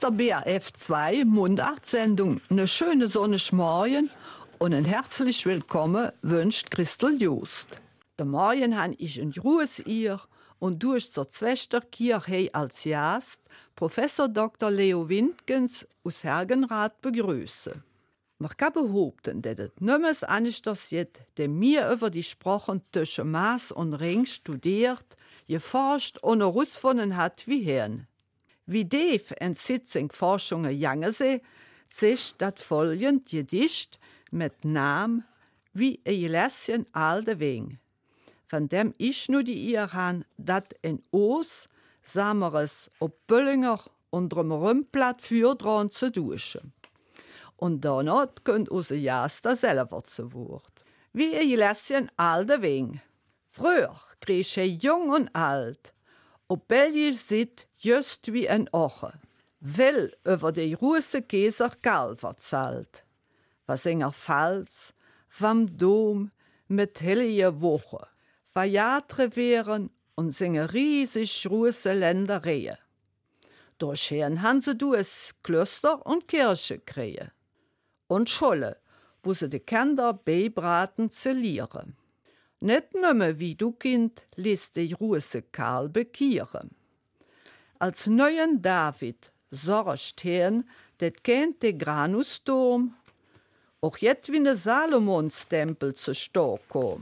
der BRF2 Mundartsendung eine schöne sonnige Morgen und ein herzlich willkommen wünscht Christel Just. Der Morgen han ich in Ruhes ihr und durch zur Schwesterkirche als Gast Professor Dr. Leo Windgens aus Hergenrath begrüße. Man kann behaupten, dass es niemals anders ist, der mir über die Sprachen zwischen Maas und Ring studiert, geforscht und herausgefunden hat wie Hirn. Wie Dave in Sitzung Forschungen jange se, sich das folgend Gedicht mit Namen wie ein Lässchen alte Wing. Von dem ich nur die ihr han, dat in Oos, Sameres ob Böllinger und drumherum platt für dran zu duschen. Und danach könnt unser Jaster selber zu Wort. Wie ein Lässchen alte Wing. Früher krieg ich jung und alt, ob Belgisch sieht, just wie ein Oche, will über die russe Käser Galver zahlt. Was enger Pfalz, vom Dom, mit hellige Woche, Vajatre wären und singe riesig russe Ländereien. Durchhören han sie du es Klöster und Kirche krähe. Und Scholle, wo sie die Kinder beibraten zelieren. Nicht nimmer wie du Kind ließ die russe Karl bekieren. Als neuen David sorgt hen, det kennt de Granusdom, auch jet wie ne Salomonstempel zu Stor kom.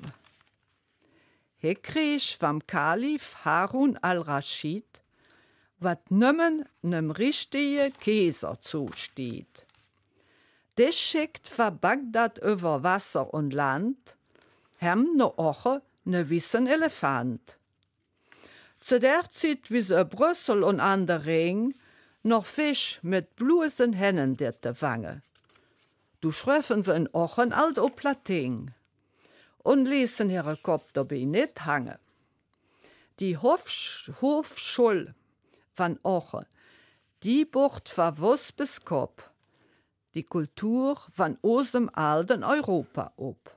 He krieg vom Kalif Harun al-Raschid, wat nimmen nem richtige Käser zusteht. Des schickt von Bagdad über Wasser und Land, hem ne Oche ne wissen Elefant. Zu der Zeit wie sie Brüssel und an der Ring noch Fisch mit bluesen Hennen dette Wange. Du schreffen sie in Ochen alt o Plating und ließen ihre Kopf dabei nicht hange. Die Hofschul van Oche, die bucht verwuss bis Kopf, die Kultur van osem alten Europa ob.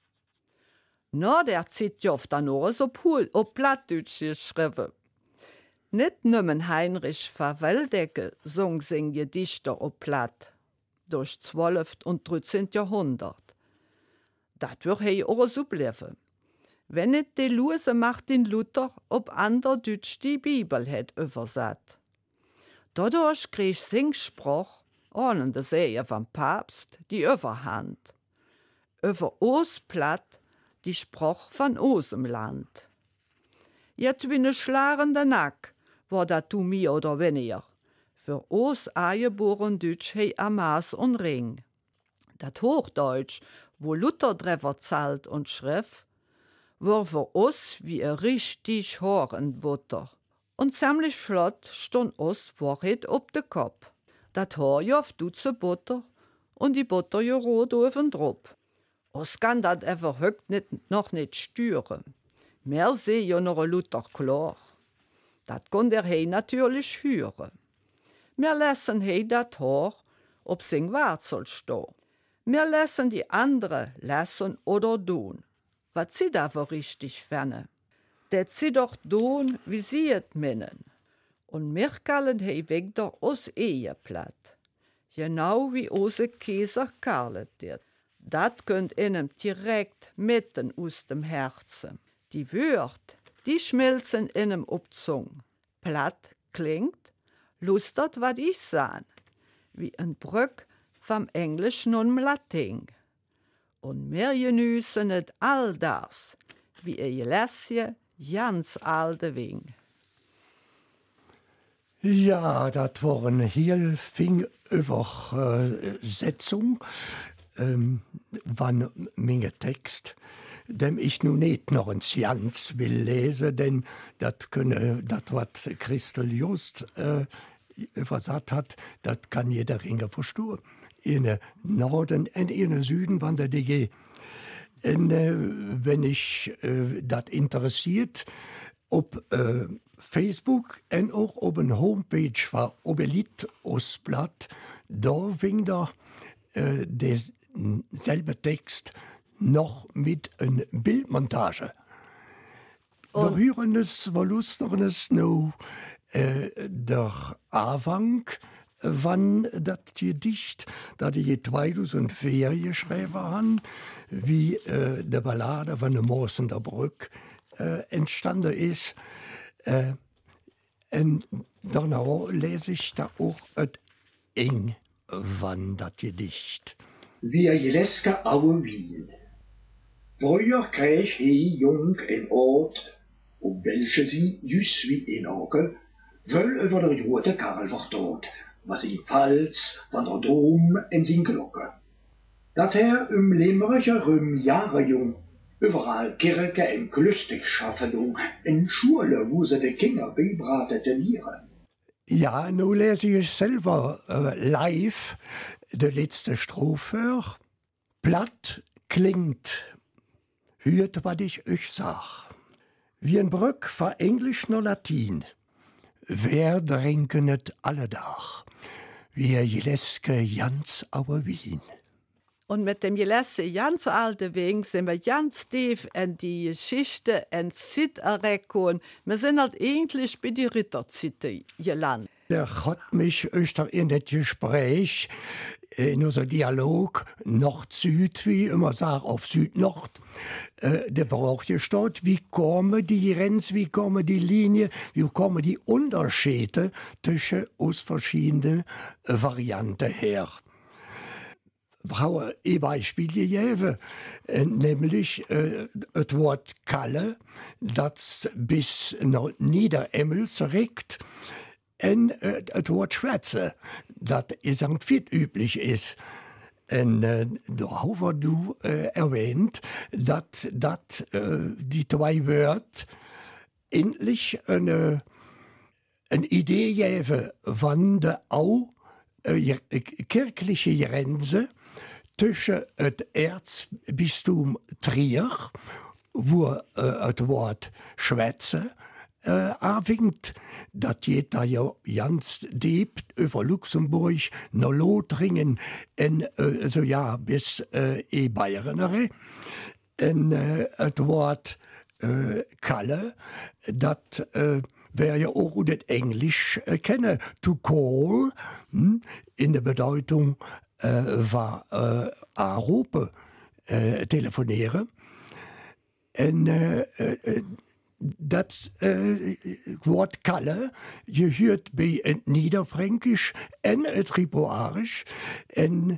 No, der zieht oft dann nur so op Plattdeutsch geschrieben. Nicht nimmen Heinrich van Weldecke sung sing Gedichter op Platt, durch 12. und 13. Jahrhundert. Dat wird hei auch so bleiben. Wenn nicht die Lose Martin Luther ob ander Deutsch die Bibel het übersat. Dadurch krieg Singspruch, ohne de Sehe vom Papst, die Überhand. Über Ostplatt die Spruch von osem Land. Jetzt wie ne schlarende Nack, war dat du mir oder weniger. Für os eingeboren Deutsch hei a Maas und Ring. Dat Hochdeutsch, wo Luther drüber zahlt und schrift, war für os wie a richtig Horenbutter. Und ziemlich flott stund os Wahrheit ob de Kopf. Dat Haar joft du zu Butter und die Butter jo rot oven drop. Os kann dat ever högt noch nicht stüren. Mehr seh jo noch a Luther klar. Dat kon der hei natürlich hören. Mehr lassen hei dat Haar ob sing Warzel sto. Mehr lassen die andere lassen oder tun. Wat sie da für richtig ferne? Det sie doch tun, wie sie et mennen. Und mir kallen hei weg der os Eheplatt. Genau wie ose Käser karlet wird. Dat könnt einem direkt mitten aus dem Herzen. Die Wörter, die schmelzen einem ob Zung. Platt klingt, lustert wat ich sahn, wie ein Brück vom Englischen und Latin. Und mir genüssen et all das, wie ein Lässchen ganz alte Wing. Ja, dat waren heel fing Übersetzung van minge Text, dem ich nun nicht noch ins Jans will lesen, denn dat wat Christel Just übersat hat, dat kann jeder Ringer verstehen. In Norden und in Süden van der DG. Und wenn ich dat interessiert, ob Facebook en auch op een Homepage war Obelit Ostblatt, da wing da derselbe Text noch mit een Bildmontage. Wir hören es, wir lustern es noch der Anfang wann das Gedicht, da die 2004 geschrieben haben, wie der Ballade von der Moos in der Brück entstanden ist. Und danach lese ich da auch eng wann das Gedicht. Wir Jeleske Aue Wien. Früher krieg he jung en Ort, welche sie jüss wie in Orgel, wöll über der rote Karl war dort, was in Pfalz, van der Dom en sin Glocke. Dat Limericher Jahre jung, überall Kirche en Klüstig schaffen en Schule, wo sie de Kinder bebratete Nieren. Ja, nu lese ich selber live die letzte Strophe. Platt klingt, hört, was ich euch sag. Wie ein Brück war Englisch nur Latin. Wer trinken et alle Dach? Wie Jeleske Jans Aue Wien. Und mit dem Jeleske ganz alte Weg sind wir ganz tief in die Geschichte, in Zitterreckung. Wir sind halt eigentlich bei die Ritterzite gelandet. Der hat mich in das Gespräch, in unser Dialog Nord-Süd, wie immer sag, auf Süd-Nord, der war auch gestört, wie kommen die Grenzen, wie kommen die Linien, wie kommen die Unterschiede zwischen aus verschiedenen Varianten her. Habe ein Beispiel gegeben, nämlich das Wort Kalle, das bis nach Niederemmels regt, und das Wort Schwätze, das ist am Fit üblich ist. Und da haben du erwähnt, dass die zwei Wörter endlich eine Idee geben, wann der auch kirchliche Grenze zwischen dem Erzbistum Trier, wo das Wort Schwätze anfängt, das geht da ja ganz deep über Luxemburg, nach Lothringen, und so ja, bis Bayernere. Und das Wort Kalle, das wäre ja auch das Englisch kennen. To call, in der Bedeutung war anrufen, telefonieren. Und das Wort Kalle gehört bei Niederfränkisch und Tripoarisch und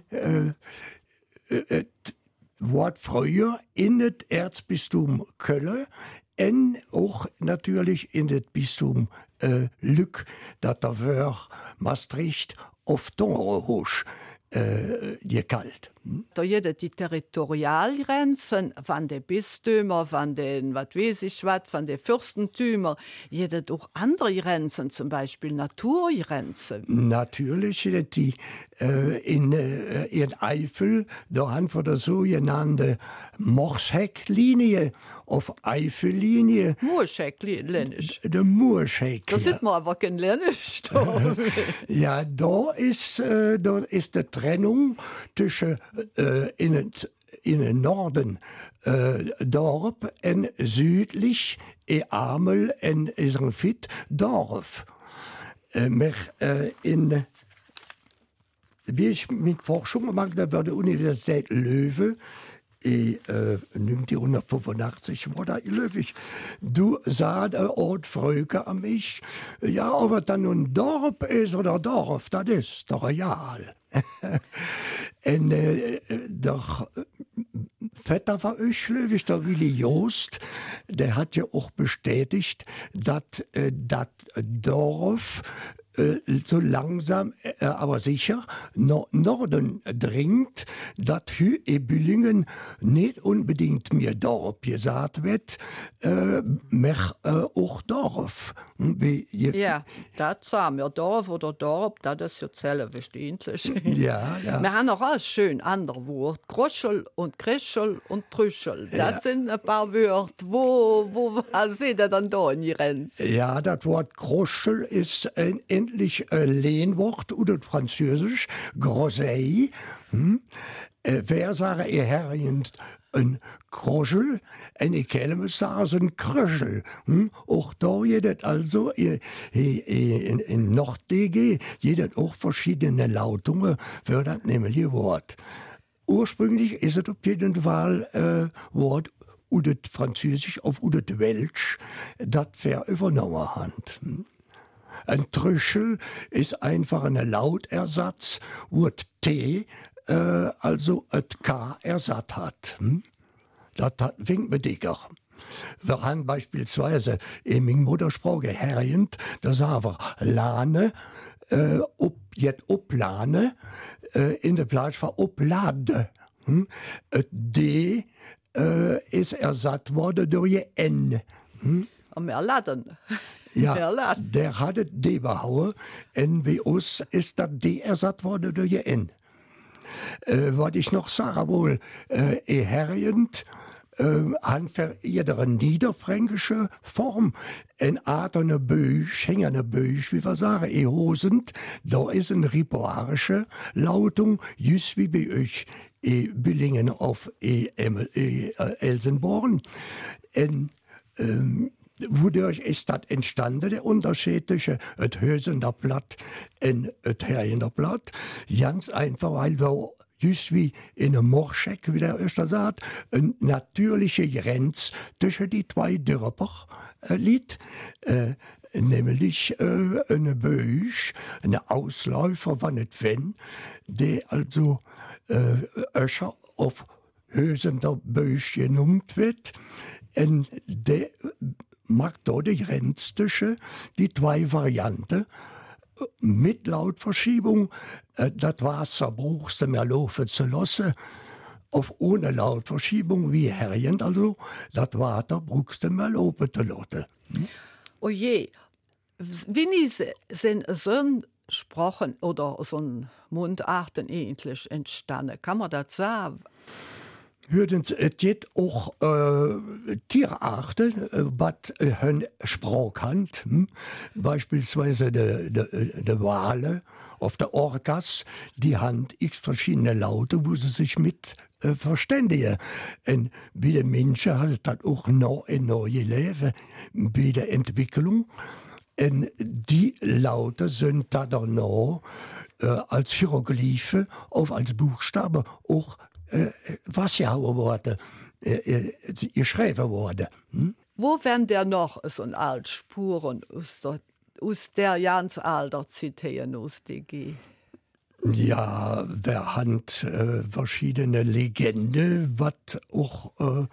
Wort früher in das Erzbistum Köln und auch natürlich in das Bistum Lück, das da war Maastricht auf Donnerhosch gekalt. Da jede die Territorialgrenzen von den Bistümer, von den, was weiß ich was, von den Fürstentümer, jede auch andere Grenzen, zum Beispiel Naturgrenzen. Natürlich, die in Eifel, da haben wir die sogenannte Morscheck-Linie auf Eifel-Linie. Murscheck-Linie. Der Murscheck. Da sieht man aber kein Lännisch. Ja, da ist die Trennung zwischen in den Norden Dorp und südlich Amel und Isernfit Dorf. Wie ich mit Forschung gemacht habe, bei der Universität Löwe, 1985 war da löwig. Du sah der Ort Fröke an mich. Ja, ob es dann nun Dorf ist oder Dorf, das ist doch real. Und der Vetter war euch löwig, der Willi Joost, der hat ja auch bestätigt, dass das Dorf so langsam, aber sicher nach Norden dringt, dass Hü Büllingen nicht unbedingt mehr Dorf gesagt wird, mehr auch Dorf. Ja, das sagen wir Dorf oder Dorf, das ist ja selber verständlich. Ja, ja. Wir haben auch ein schön andere Wort, Groschel und Kreschel und Trüschel. Das ja. Sind ein paar Wörter, wo seht ihr dann da in die Grenze? Ja, das Wort Groschel ist endlich ein Lehnwort oder Französisch, Groseille. Wer sagt ihr Herrchen ein Kroschel, eine Kelme sagen, ein Kröschel. Auch da jedet also in Nord-DG, jedet auch verschiedene Lautungen für das nämliche Wort. Ursprünglich ist es auf jeden Fall Wort oder Französisch auf oder Welsch, das wir übernommen haben. Ein Trüschel ist einfach ein Lautersatz, wo T also ein K Ersatz hat. Das winkt mir dicker. Wir haben beispielsweise in meiner Muttersprache herrend, da sagen wir Lane, jetzt Oplane, in der Platz war Oplade. D ist ersatt worden durch N. Mehr laden. Ja, der hatte D behauen. N bei uns ist das D ersatt worden durch N. Was ich noch sage, wohl, herrend, an für ihre niederfränkische Form, ein aderne Bösch, hängerne Bösch, wie wir sagen, hosend, da ist eine ripoarische Lautung, just wie bei euch, Billingen auf Elsenborn. Wodurch ist das entstanden, der Unterschied zwischen das Hösender Blatt und das Herrender Blatt? Ganz einfach, weil wir just wie in einem Morschek, wie der Öster sagt, eine natürliche Grenze zwischen die zwei Dörfer liegt. Nämlich eine Bösch, eine Ausläufer von et Wenn, der also Öscher auf Hösender Bösch genannt wird. Und der mag da die Grenze zwischen die zwei Varianten mit Lautverschiebung, das Wasser brauchst du mehr laufen zu lassen, auf ohne Lautverschiebung wie herrend, also das Wasser brauchst du mehr laufen zu lassen. Oh je, wie sind so Sprachen oder so Mundarten eigentlich entstanden? Kann man das sagen? Es gibt auch Tierarten, was hun Sprach hat. Beispielsweise de Wale auf der Orcas, die haben x verschiedene Laute, wo sie sich mit verständigen. Und bei den Menschen hat das auch noch ein neues Leben, bei der Entwicklung. Und die Laute sind da dann noch als Hieroglyphe, auf als Buchstabe auch wasgehauen worden, geschrieben worden. Wo werden der noch so ein alt Spuren aus der ganz alter zitieren aus DG? Ja, wir haben verschiedene Legenden, was auch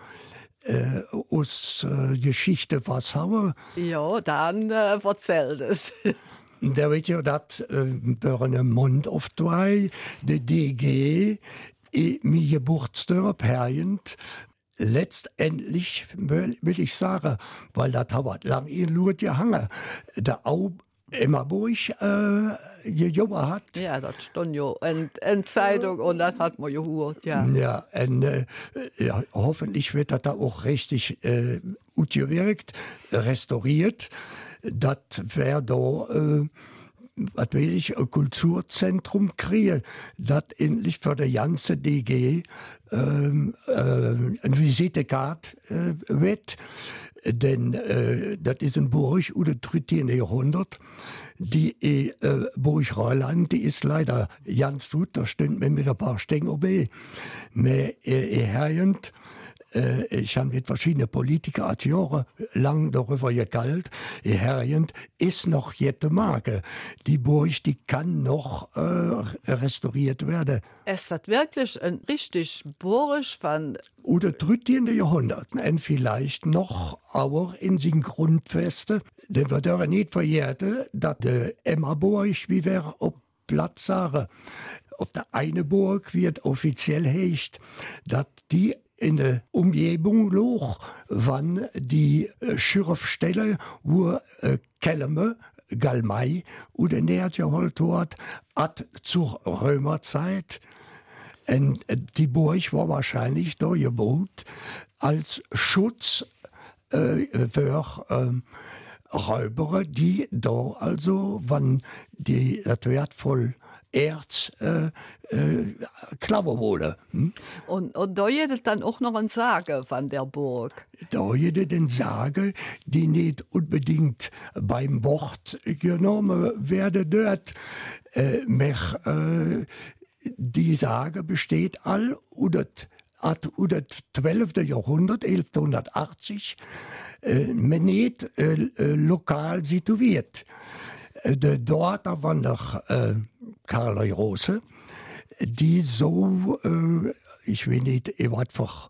aus Geschichte was haben. Ja, dann erzählt es. Der wird ja das durch einen Mund auf zwei, der DG, mein Geburtsdorf herrend, letztendlich will ich sagen, weil das hat lang in Lourdes gehangen, der auch Emmerburg gejobbert hat. Ja, das stand ja in Zeitung und das hat man gehört, ja. Ja, und ja, hoffentlich wird das da auch richtig gut gewirkt, restauriert. Das wäre da was will ich, ein Kulturzentrum kriegen, das endlich für die ganze DG eine Visitekarte wird. Denn das ist eine Burg aus dem 13. Jahrhundert. Die Burg Reuland, die ist leider ganz gut, da stehen wir mit ein paar Stängen oben. Aber herrend, ich habe mit verschiedenen Politikern Jahre lang darüber gegalt, herrend ist noch jede Marke. Die Burg, die kann noch restauriert werden. Ist das wirklich ein richtig Burg von... Oder 13. Jahrhundert, und vielleicht noch auch in den Grundfesten. Denn wir dürfen nicht vergessen, dass die Emmerburg, wie wir auf Platz sagen, auf der eine Burg wird offiziell heißt, dass die in der Umgebung loch, wann die Schürfstelle, wo Kelme, Galmei oder nähert geholt wird, zur Römerzeit. Und die Burg war wahrscheinlich da gebaut als Schutz für Räuber, die da also, wann die das wertvoll Erz klauen wollen. Und da jedet dann auch noch ein Sage von der Burg. Da jede den Sage, die nicht unbedingt beim Wort genommen werde dort, die Sage besteht all oder 12. Jahrhundert, 1180, men nicht lokal situiert. Dort war noch Karl Rose, die so, ich will nicht, ich war einfach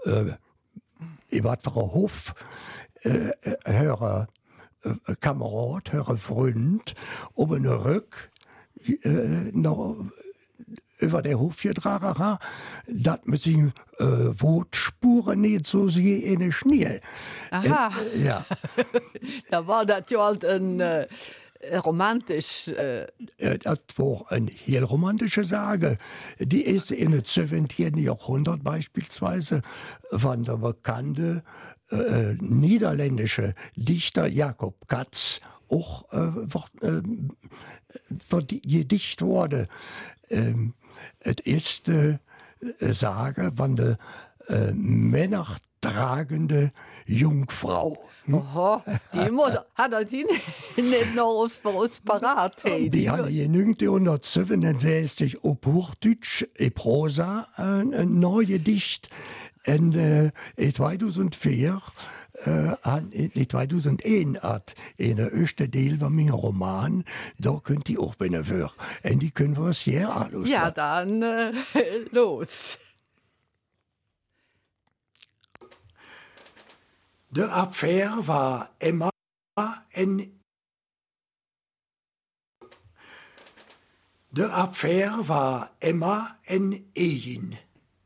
Hof, höre Kamerad, höre Freund, oben den Rück, noch über der Hof getragen haben, dass man sich Wotspuren nicht so sie in den Schnee. Aha. Ja. Da war das ja halt ein romantisch. Das war eine heel romantische Sage. Die ist in dem 17. Jahrhundert beispielsweise von der bekannte niederländische Dichter Jacob Cats auch gedicht wurde. Es ist Sage von der männertragende Jungfrau. Oho, die Mutter hat er die nicht noch für uns parat. Hey, die hat genügend 167 auf Hochdeutsch in Prosa ein neues Gedicht. In 2004 in 2001 hat in der ersten Teil von meinem Roman, da könnt ihr auch binnen für. Und die können wir uns hier anhören. Ja, dann los. Die Affäre war immer ein Ehen.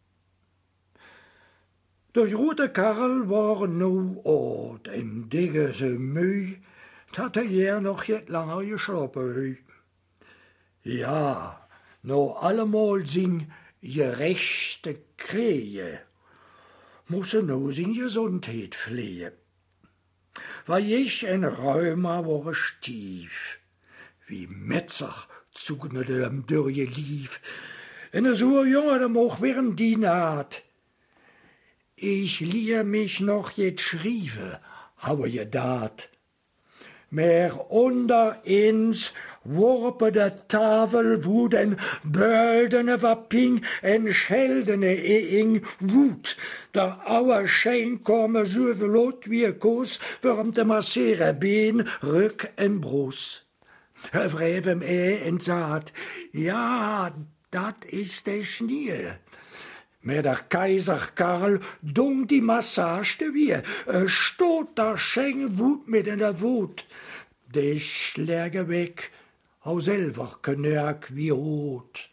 Der rote Karl war nu oud en digge ze mui, dat hij nog jet langer geslapen. Ja, nou allemaal zijn gerechte kreeën, moesten nou zijn gezondheid vleeën. Waar ich en Rheuma waren stief, wie Metzig zoekende hem door je lief, en so jongen dem auch während die naht. Ich lier mich noch jetzt schriefe, habe je dat. Mehr unter ins worpe der Tafel wuden böldene Wapping en scheldene eing wut. Der Auer Schein komme so lot wie Kos, warum de massere Been, Rück en Brus. Vrevem en saat, ja, dat is de Schnie. Mer der Kaiser Karl dung die Massage wie, stot der Scheng Wut mit in der Wut. De Schläge weg, hau selber knörk wie rot.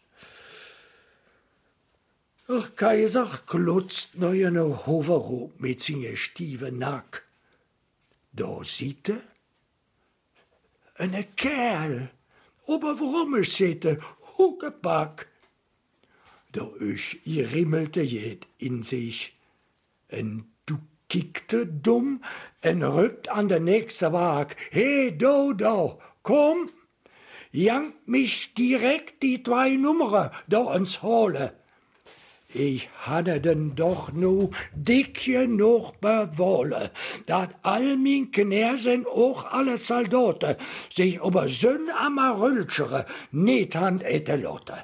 Der Kaiser klotzt neue Hoverrob mit singe Stieve Nack. Da sitte eine Kerl, aber warum ich sitte, Huckepack. Da ich rimmelte jet in sich. En du kickte dumm, en rückt an der nächste Wag. He, do, komm, jank mich direkt die 2 Nummern da ins Hole. Ich hatte den doch nu dick genug bewohlen, dat all min Knersen auch alle Soldaten sich über sön Amarülschere nicht hand ette lotte.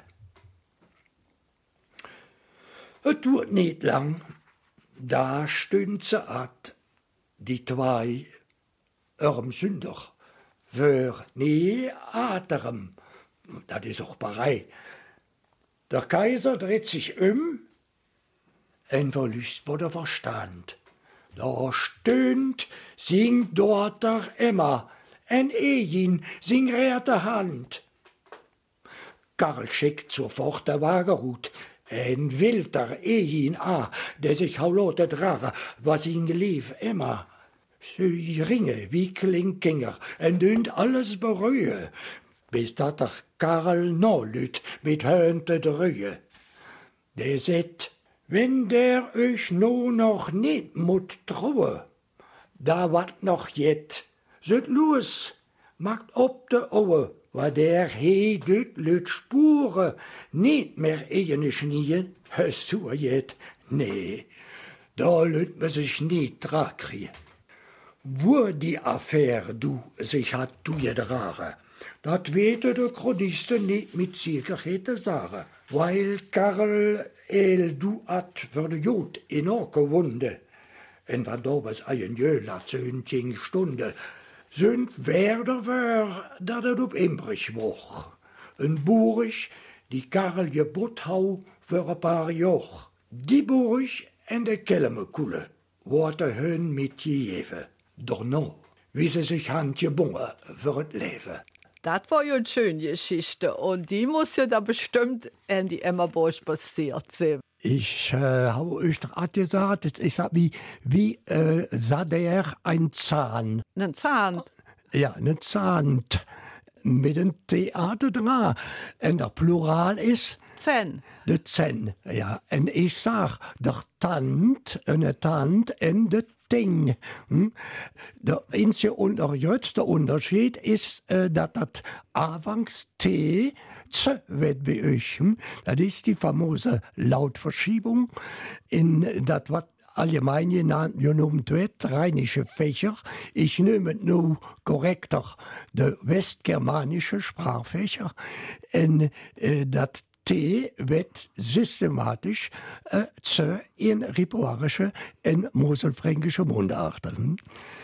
Es tut nicht lang, da stünd ze at, die 2, Sünder, wör nie aterem, dat is auch berei. Der Kaiser dreht sich en verlust wo der Verstand. Da stöhnt, singt dort der Emma, en Ejin, sing rehrte Hand. Karl schickt sofort der Wagerhut, en wilder Ejin der sich haulote drage, was ihn lief Emma. Sie ringe wie Klinkgänger, en dünnt alles berühe, bis dat der Karl no lüt mit Hönte drühe. Der set, wenn der euch no noch nicht mut traue, da wat noch jet, süt los, macht ob de Owe, war der he dit lüt Spuren nicht mehr eigene Schnien, so jet, nee, da lüt man sich nicht dran kriegen. Wo die Affäre du sich hat du gedragen, dat wete de Chroniste nicht mit Sicherheit sagen, weil Karl du hat für de Jod in gewunde, en van dobers ein Jöla zu 10 Stunden, sind werder war, dat het op Imbrich woch. Een Burg, die Karl gebot hau für ein paar Joch. Die Burg en de Kelmekulle, wurde hun mit gegeven. Doch no, wie sie sich handgebungen für het Leben. Das war ja eine schöne Geschichte und die muss ja da bestimmt in die Emmerburg passiert sein. Ich habe euch gerade gesagt, es ist wie sah der ein Zahn. Ein Zahn? Ja, ein Zahn mit dem Theater dran. Und der Plural ist Zehn. De Zehn, ja. Und ich sag, der Tant, eine Tant und de Ting. Der einzige Unterschied ist, dass das anfangs T wird bei euch. Das ist die famose Lautverschiebung in das, was allgemein genommen wird, rheinische Fächer. Ich nehme nur korrekter de westgermanische Sprachfächer. Und das T wird systematisch zu in ripuarische und moselfränkische Mundarten.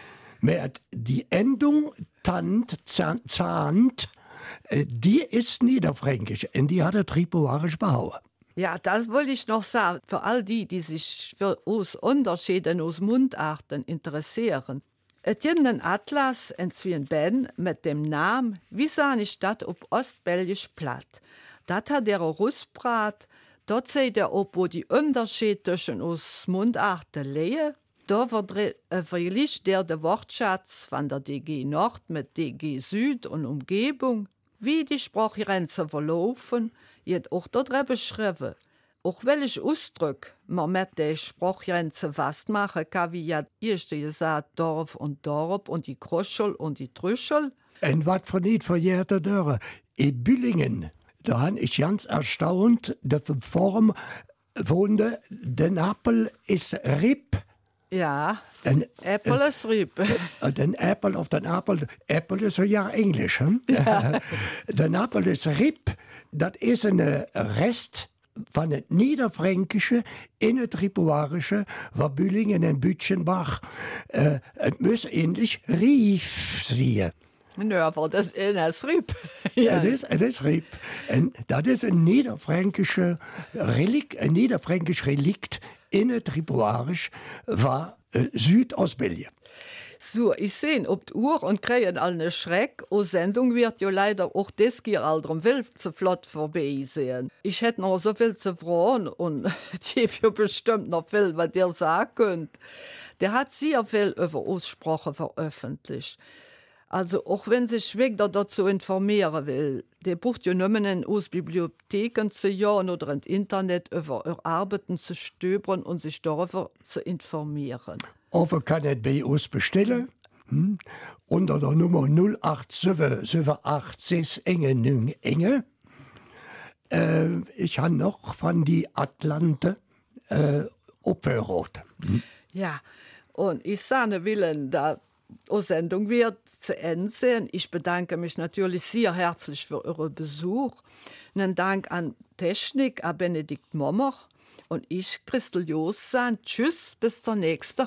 Die Endung Tant, Zahnt, die ist niederfränkisch und die hat er ripuarisch behauen. Ja, das wollte ich noch sagen. Für all die, die sich für aus Unterschieden aus Mundarten interessieren. Es gibt einen Atlas in Ben mit dem Namen Wie sah eine Stadt auf Ostbelgisch platt. Das hat der Rustbrat. Dort seht ihr, wo die Unterschiede zwischen uns Mundarten liegen. Da vergleicht der Wortschatz von der DG Nord mit DG Süd und Umgebung. Wie die Sprachgrenzen verlaufen, wird auch dort beschrieben. Auch welche Ausdrücke man mit der Sprachgrenze festmachen kann, wie ja erst gesagt, Dorf und die Kroschel und die Trüschel. Und was von nicht verjährte Dörre. In Büllingen, da habe ich ganz erstaunt, die Form wohnte, der Apfel ist Ripp. Ja, Apple ist Ripp. Den Apfel auf den Apfel, Apfel ist ja Englisch. Hm? Ja. Der Apfel ist Ripp, das ist ein Rest von dem Niederfränkische in das Ripuarische, war Büllingen und Bütchenbach. Es muss ähnlich Rief sein. Ja, aber das ist Ripp. Ja. Das ist Ripp. Und das ist ein niederfränkisches Relikt in das Ripuarisch, war Südostbelgien. So, ich sehe ob die Uhr und kriege alle Schreck. Die Sendung wird ja leider auch das Jahr alterem Wilf zu flott vorbei sehen. Ich hätte noch so viel zu fragen und die für bestimmt noch viel, was ihr sagen könnt. Der hat sehr viel über Aussprache veröffentlicht. Also auch wenn sich Schwäger dazu informieren will, der braucht ja nicht mehr aus Bibliotheken zu jagen oder ins Internet über Arbeiten zu stöbern und sich darüber zu informieren. Oder kann es bei uns bestellen, unter der Nummer 087 Enge. Ich habe noch von die Atlante abgehört. Ja, und ich sage Willen, da die Sendung wird zu Ende sein. Ich bedanke mich natürlich sehr herzlich für Ihren Besuch. Einen Dank an Technik, an Benedikt Mommer. Und ich, Christel Jost, sage tschüss, bis zur nächsten.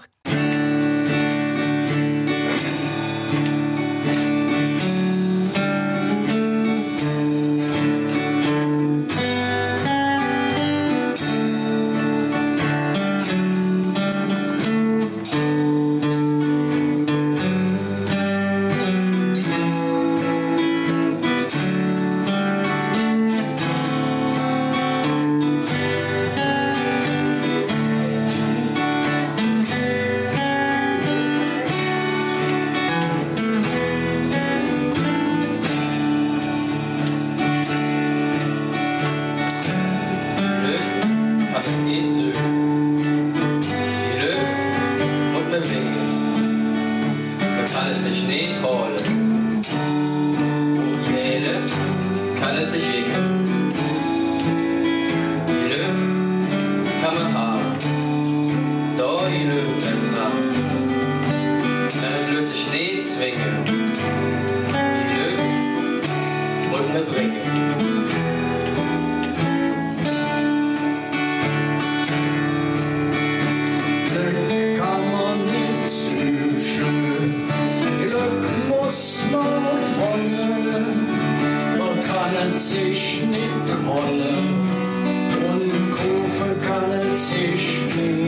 sich